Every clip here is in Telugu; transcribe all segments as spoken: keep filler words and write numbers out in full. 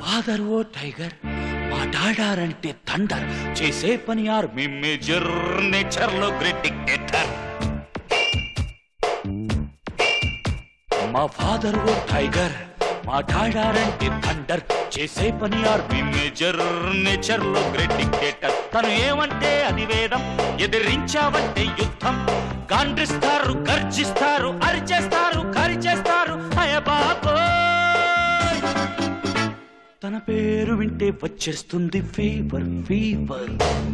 ఫాదర్ ఓ టైగర్, మాట్లాడారంటే థండర్, చేసే పని ఆర్మీ మేజర్, నేచర్ లో గ్రేట్ డిక్టేటర్. మా ఫాదర్ ఓ టైగర్, మాట్లాడారంటే థండర్, చేసే పని ఆర్మీ మేజర్, నేచర్ లో గ్రేట్ డిక్టేటర్. తను ఏమంటే అది వేదం, ఎదిరించావంటే యుద్ధం. గాండ్రిస్తారు, గర్జిస్తారు, అరిచేస్తారు, కరిచేస్తారు. అయ బాబోయ్, తన పేరు వింటే వచ్చేస్తుంది ఫీవర్ ఫీవర్.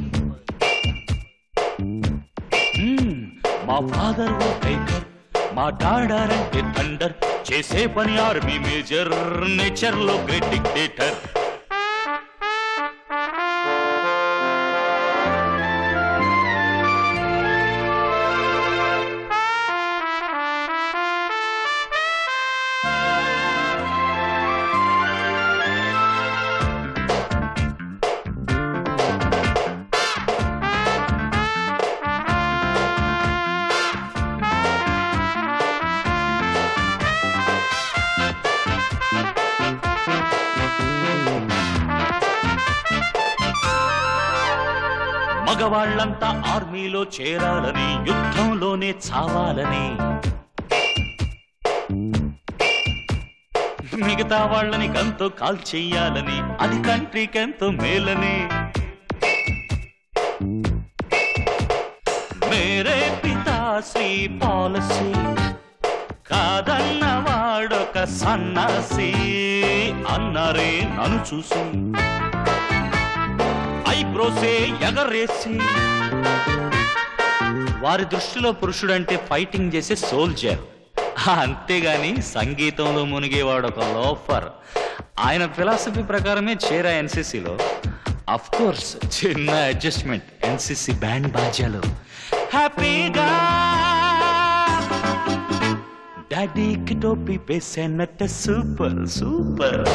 మా ఫాదర్ ఓ టైగర్, మాట్లాడారంటే థండర్, చేసే పని ఆర్మీ మేజర్, నేచర్ లో గ్రేట్ డిక్టేటర్. మగవాళ్లంతా ఆర్మీలో చేరాలని, యుద్ధంలోనే చావాలని, మిగతా వాళ్ళని గంతో కాల్ చెయ్యాలని, అది కంట్రీకి ఎంతో మేలని. మేరే పితాశ్రీ పాలసీ కాదన్న వాడొక సన్నాసి అన్నారే నన్ను చూసి. ఐబ్రోసే ఎగరేసి, వారి దృష్టిలో పురుషుడంటే ఫైటింగ్ చేసే సోల్జర్, అంతేగాని సంగీతంలో మునిగేవాడు ఒక లోఫర్. ఆయన ఫిలాసఫీ ప్రకారమే చేరా ఎన్సీసీలో. అఫ్ కోర్స్ చిన్న అడ్జస్ట్మెంట్, ఎన్సీసీ బ్యాండ్ బాజాలో హ్యాపీగా డాడీకి టోపీ వేసేనట్ట super super.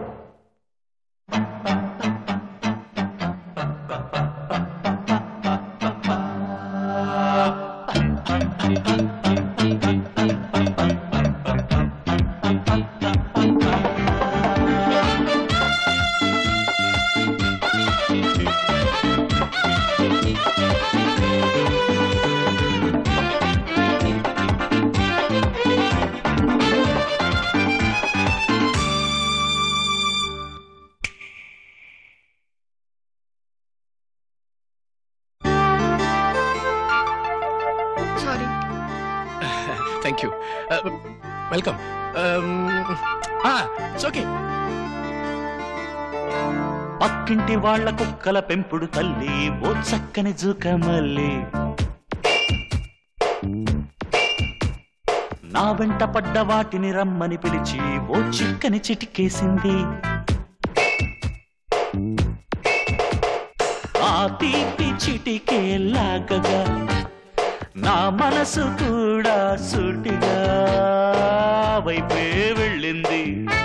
Thank you. Uh, welcome. Um, ah, it's okay. పక్కింటి వాళ్ళ కుక్కల పెంపుడు తల్లి, ఓ చక్కని జూకమల్లి. నా వెంట పడ్డ వాటిని రమ్మని పిలిచి ఓ చిక్కని చిటికేసింది. ఆ తీపి చిటికే లాగగా నా మనసు కూడా సూటిగా వైపే వెళ్ళింది.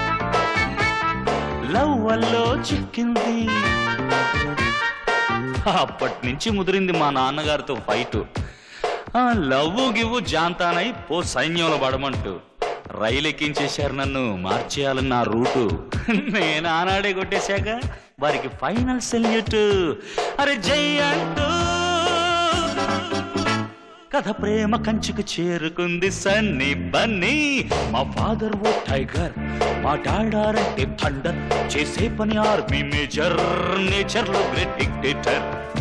లవ్ వల్లో చిక్కింది. అప్పటి నుంచి ముదిరింది మా నాన్నగారితో ఫైటు. లవ్ గివ్వు జాంతానై పో సైన్యంలో పడమంటూ రైలు ఎక్కించేశారు నన్ను, మార్చేయాలన్న రూటు. నేను ఆనాడే కొట్టేశాక వారికి ఫైనల్ సెల్యూట్. అరే జై అంటూ కథ ప్రేమ కంచుకు చేరుకుంది సన్నీ బన్నీ. మా ఫాదర్ ఓ టైగర్, మాట్లాడారంటే థండర్, చేసే పని ఆర్మీ మేజర్, నేచర్ లో గ్రేట్ డిక్టేటర్.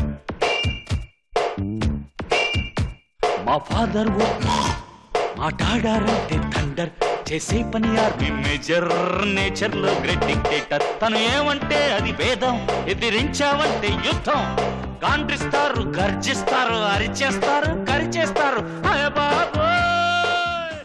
మా ఫాదర్ ఓ మాట్లాడారంటే థండర్, చేసే పని ఆర్మీ మేజర్, నేచర్ లో గ్రేట్ డిక్టేటర్. తను ఏమంటే అది వేదం, ఎదిరించావంటే యుద్ధం. గాండ్రిస్తారు, గర్జిస్తారు, అరిచేస్తారు, కరిచేస్తారు. అయ్య బాబో